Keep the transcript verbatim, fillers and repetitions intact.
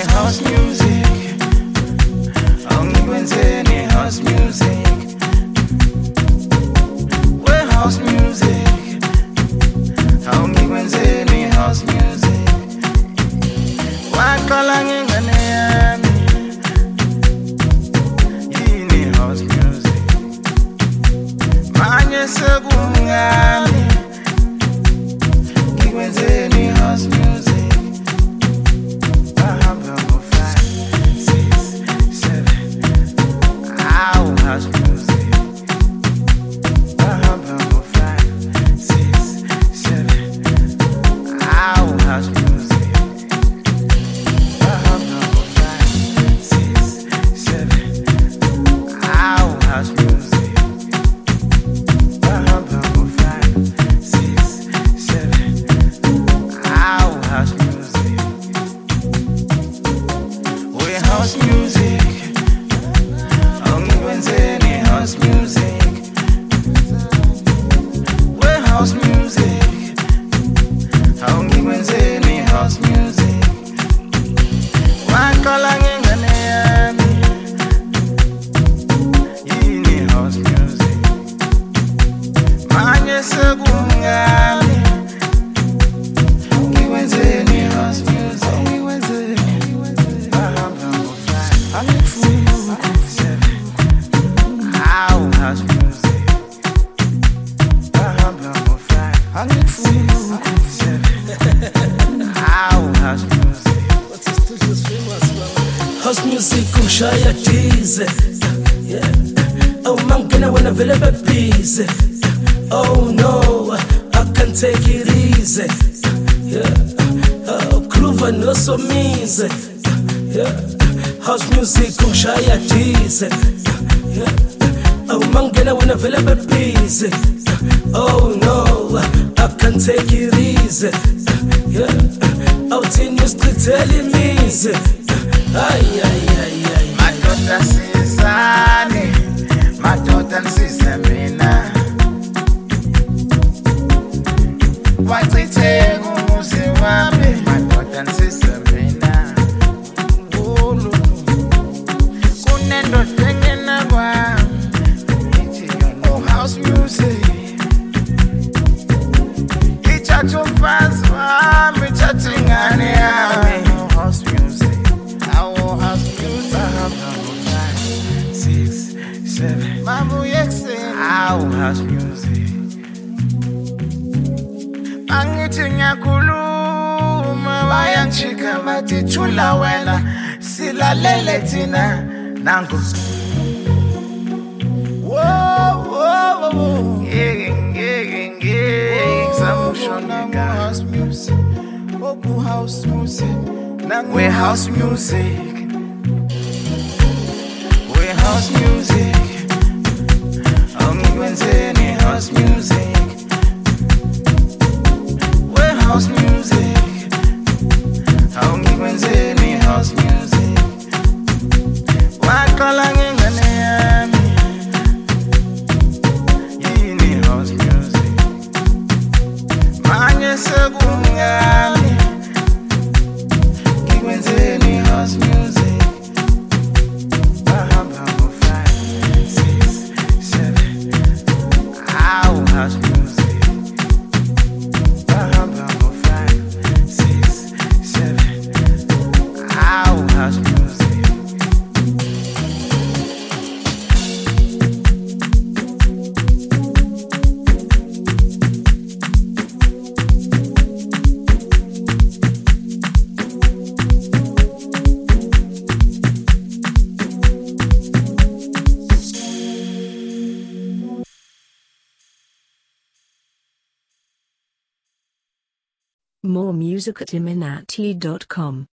house music. Ongikwenzeni house music. We house music. Ongikwenzeni house music. Waqala ngengane yami. Yini house music. Manje sekungami. Ngikwenzeni house music. House music. Uh-huh, number five, six, seven. Ow, house music. Uh-huh, number five, six, seven. Ow, house music. Uh-huh, number five, six, seven. Ow, house music. We house music. Ongikwenzeni house music. We house music. Ongikwenzeni house music. Waqala ngengane yami. Yini house music. Manje sekungami. Ongikwenzeni house music. Ongikwenzeni. Bahamba ngofana. Angifuni house music. Uh-huh, number five. I need food. House music. What's this studios famous? House music umshaya dize. Yeah. Oh mangena when available busy. Oh no, I can't take it easy. Yeah. Oh groove no so means. Yeah. House music umshaya dize. Yeah. Oh mangena when available busy. Oh no, I can't take it easy. Yeah, out in your street telling me. Ay ay ay ay. Madoda sizani, madoda nsize mina. Wachithe umuzi wami, madoda nsize mina. Kunendo tengena kwami. House music. Ichacho mfazi wami, ichacho ingane yami. House music. Our house music. Number five, six, seven. Mambo yekse. Our house music. Angithi ngiyakhuluma bayangichika bathi thula wena silalele thina nangu. House music. Oku house music. We house music. We house music. Ongikwenzeni house music. We house music. Ongikwenzeni house music. Waqala ngengane yami. Yini house music. Manje sekungami. Ngikwenzeni house music. Bahamba ngo-five, six, seven. Ow, house music. Bahamba ngo-five, six, seven. Ow, house music. More music at iminati dot com.